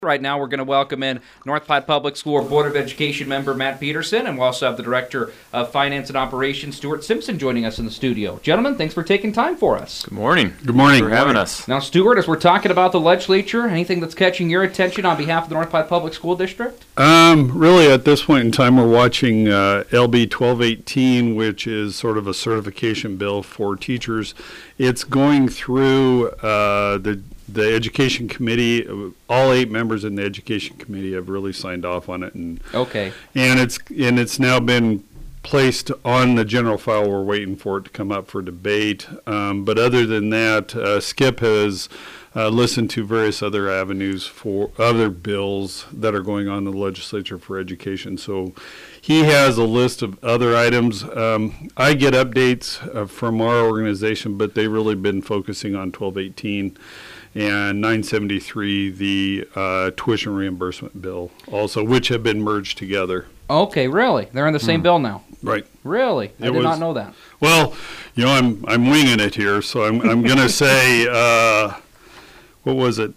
Right now, we're going to welcome in North Platte Public School Board of Education member Matt Peterson, and we'll also have the Director of Finance and Operations, Stuart Simpson, joining us in the studio. Gentlemen, thanks for taking time for us. Good morning. Good morning. Thanks for having us. Now, Stuart, as we're talking about the legislature, anything that's catching your attention on behalf of the North Platte Public School District? Really, at this point in time, we're watching LB 1218, which is sort of a certification bill for teachers. It's going through the Education Committee. All 8 members in the Education Committee have really signed off on it, and it's now been placed on the general file. We're waiting for it to come up for debate. But other than that, Skip has listened to various other avenues for other bills that are going on in the legislature for education. So he has a list of other items. I get updates from our organization, but they've really been focusing on 1218 and 973, the tuition reimbursement bill also, which have been merged together. Okay, really? They're in the same bill now? Right. Really? I did not know that. Well, I'm winging it here, so I'm going to say, what was it?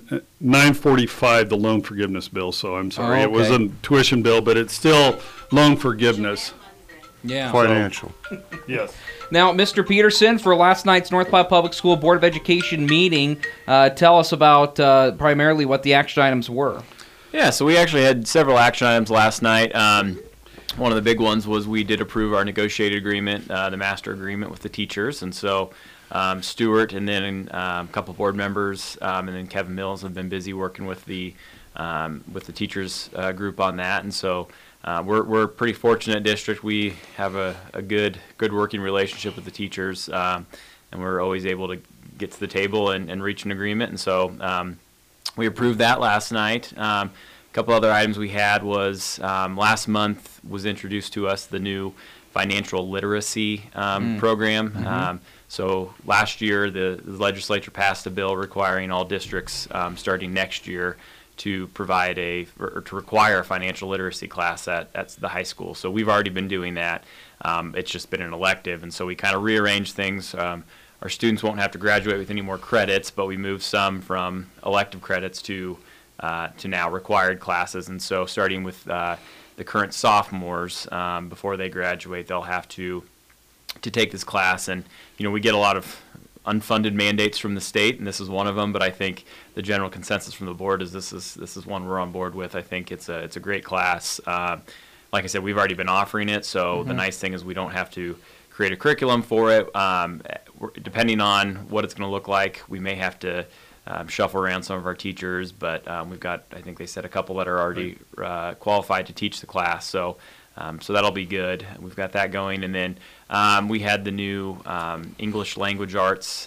945, the loan forgiveness bill. So I'm sorry, okay. It was a tuition bill, but it's still loan forgiveness. Yeah. Financial. Yes. Now, Mr. Peterson, for last night's North Platte Public School Board of Education meeting, tell us about primarily what the action items were. Yeah, so we actually had several action items last night. One of the big ones was we did approve our negotiated agreement, the master agreement with the teachers, and so Stuart and then a couple board members and then Kevin Mills have been busy working with the teachers group on that, and so we're a pretty fortunate district. We have a good working relationship with the teachers, and we're always able to get to the table and reach an agreement, and so we approved that last night. A couple other items we had was last month was introduced to us the new financial literacy program. Mm-hmm. So last year the legislature passed a bill requiring all districts starting next year to provide to require a financial literacy class at the high school. So we've already been doing that. It's just been an elective, and so we kind of rearranged things. Our students won't have to graduate with any more credits, but we moved some from elective credits to now required classes. And so starting with the current sophomores, before they graduate, they'll have to take this class. And we get a lot of unfunded mandates from the state, and this is one of them. But I think the general consensus from the board is this is one we're on board with. I think it's a great class. Like I said, we've already been offering it, so the nice thing is we don't have to create a curriculum for it. Depending on what it's going to look like, we may have to shuffle around some of our teachers, but we've got, I think they said, a couple that are already qualified to teach the class, so that'll be good. We've got that going, and then we had the new English language arts,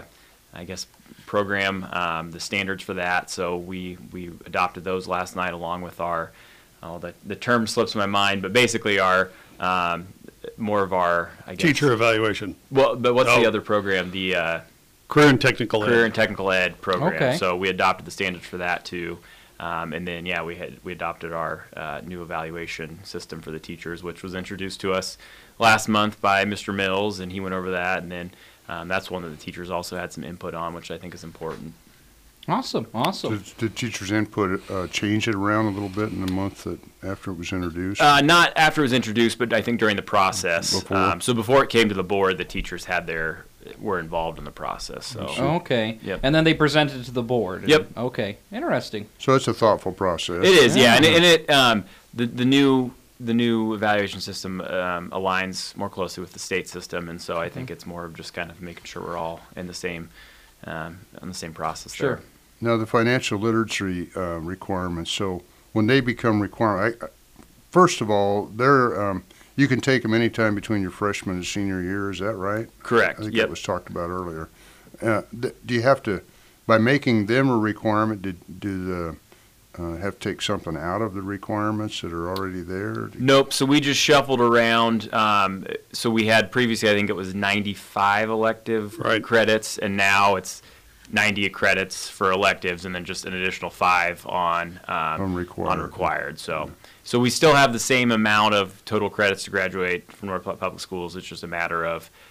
program, the standards for that, so we adopted those last night along with our, the term slips my mind, but basically our more of our, Teacher evaluation. Well, but what's the other program? The Career and Technical Ed program. Okay. So we adopted the standards for that too, and then we adopted our new evaluation system for the teachers, which was introduced to us last month by Mr. Mills, and he went over that, and then that's one that the teachers also had some input on, which I think is important. Awesome. Did teachers' input change it around a little bit in the month after it was introduced? Not after it was introduced, but I think during the process. Before? So before it came to the board, the teachers were involved in the process. So. Okay. Yep. And then they presented it to the board. Yep. Okay. Interesting. So it's a thoughtful process. It is, yeah. And the new evaluation system aligns more closely with the state system, and so I think it's more of just kind of making sure we're all in the same on the same process. Sure. There. Now, the financial literacy requirements, so when they become required, first of all, they're you can take them anytime between your freshman and senior year, is that right? Correct. I think Yep. that was talked about earlier. Do you have to, by making them a requirement, do the have to take something out of the requirements that are already there? Nope. So we just shuffled around. So we had previously, I think it was 95 elective credits, and now it's 90 credits for electives, and then just an additional 5 on unrequired. So we still have the same amount of total credits to graduate from North Platte Public Schools. It's just a matter of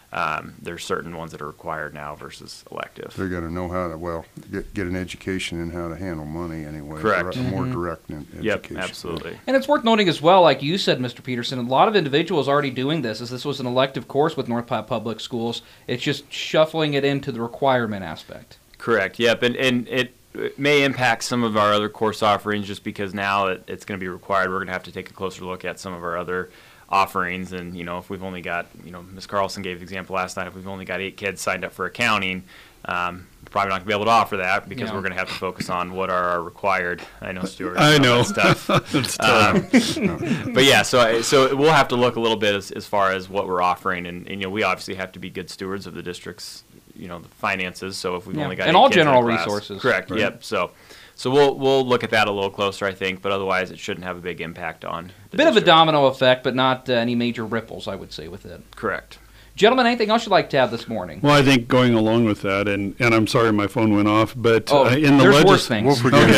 there's certain ones that are required now versus elective. They're going to know how to, well, get an education in how to handle money anyway. Correct. A more direct education. Yep, absolutely. And it's worth noting as well, like you said, Mr. Peterson, a lot of individuals already doing this, as this was an elective course with North Platte Public Schools. It's just shuffling it into the requirement aspect. Correct. Yep, and it may impact some of our other course offerings just because now it's going to be required. We're going to have to take a closer look at some of our other offerings, and if we've only got, Ms. Carlson gave the example last night, if we've only got 8 kids signed up for accounting, we're probably not going to be able to offer that because we're going to have to focus on what are our required. I know, Stuart. I know. That's tough. It's tough. But yeah, so we'll have to look a little bit as far as what we're offering, and we obviously have to be good stewards of the district's the finances. So if we've only got and 8 all kids in a general class- resources. correct. Right. Yep. So we'll look at that a little closer, I think, but otherwise it shouldn't have a big impact on the Bit of a district. domino effect, but not any major ripples, I would say, with it. Correct. Gentlemen, anything else you'd like to have this morning? Well, I think going along with that, and I'm sorry my phone went off, but in the there's worse things. We'll forget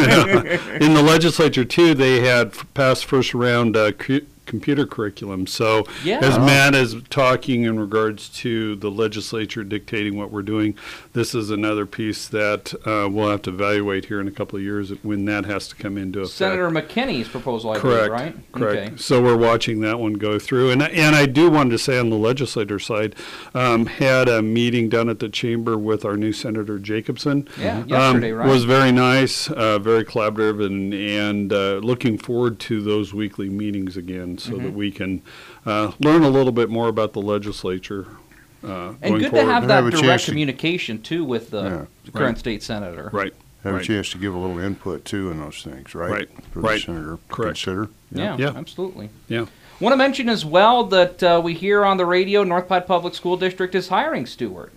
it. in the legislature too, they had passed first round computer curriculum. So Yeah. as Matt is talking in regards to the legislature dictating what we're doing, this is another piece that we'll have to evaluate here in a couple of years when that has to come into effect. Senator McKinney's proposal, I Correct. believe, right? Correct. Okay. So we're watching that one go through, and I do want to say on the legislator side, had a meeting down at the chamber with our new Senator Jacobson. Yeah, yesterday, right? Was very nice, very collaborative, and looking forward to those weekly meetings again, so that we can learn a little bit more about the legislature. And going good forward. to have And that have a direct chance to- communication, too, with the current state senator. Right. Have right. a chance to give a little input too in those things, right? Right, For right. the senator to Correct. consider. Yeah, Yeah. absolutely. Yeah. Want to mention as well that we hear on the radio North Platte Public School District is hiring Stuart.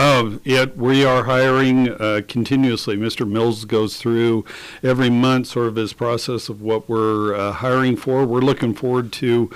We are hiring continuously. Mr. Mills goes through every month sort of his process of what we're hiring for. We're looking forward to,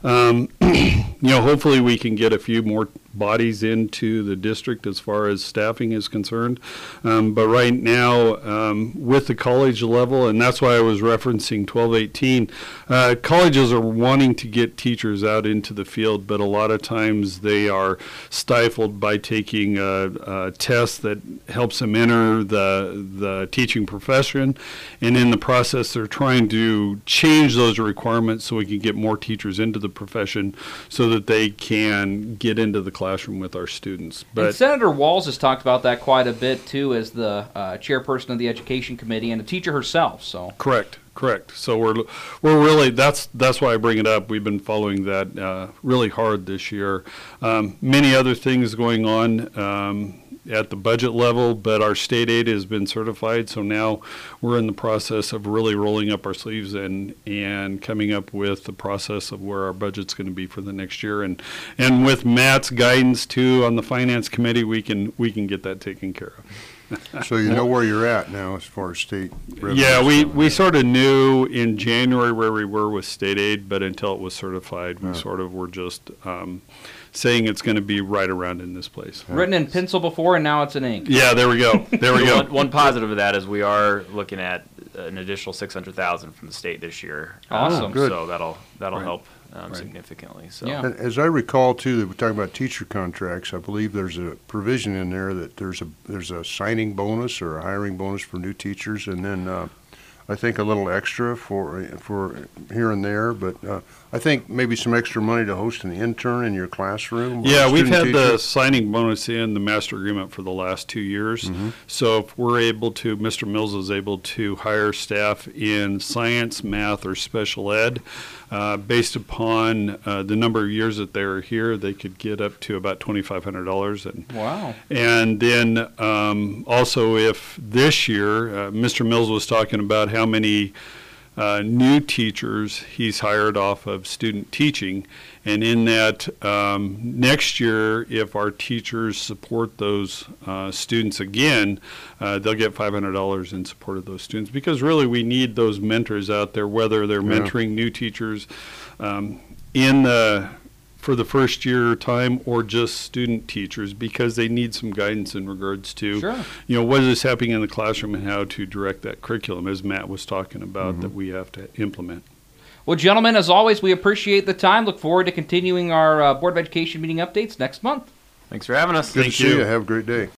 hopefully we can get a few more bodies into the district as far as staffing is concerned. But right now, with the college level, and that's why I was referencing 1218, colleges are wanting to get teachers out into the field, but a lot of times they are stifled by taking a test that helps them enter the teaching profession. And in the process, they're trying to change those requirements so we can get more teachers into the profession so that they can get into the classroom with our students. And But Senator Walz has talked about that quite a bit, too, as the chairperson of the Education Committee and a teacher herself. So correct. So we're really, that's why I bring it up. We've been following that really hard this year. Many other things going on at the budget level, but our state aid has been certified, so now we're in the process of really rolling up our sleeves and coming up with the process of where our budget's going to be for the next year. And with Matt's guidance too on the finance committee, we can get that taken care of. So you know where you're at now as far as state revenues. Yeah, we sort of knew in January where we were with state aid, but until it was certified, we sort of were just saying it's going to be right around in this place. written in pencil before, and now it's in ink. Yeah, there we go. There we go. One positive of that is we are looking at an additional $600,000 from the state this year. Awesome. Good. So that'll Right. help significantly. So Yeah. And as I recall too, that we're talking about teacher contracts, I believe there's a provision in there that there's a signing bonus or a hiring bonus for new teachers, and then I think a little extra for here and there, but I think maybe some extra money to host an intern in your classroom. or Yeah, a we've student had the teacher. signing bonus in the master agreement for the last 2 years. So if we're able to, Mr. Mills is able to hire staff in science, math, or special ed, based upon the number of years that they're here, they could get up to about $2,500. Wow. And then also if this year, Mr. Mills was talking about how many new teachers he's hired off of student teaching. And in that, next year, if our teachers support those students again, they'll get $500 in support of those students. Because really we need those mentors out there, whether they're mentoring new teachers for the first year time or just student teachers, because they need some guidance in regards to, Sure. what is happening in the classroom and how to direct that curriculum, as Matt was talking about, that we have to implement. Well, gentlemen, as always, we appreciate the time. Look forward to continuing our Board of Education meeting updates next month. Thanks for having us. Good to Thank see you. you. Have a great day.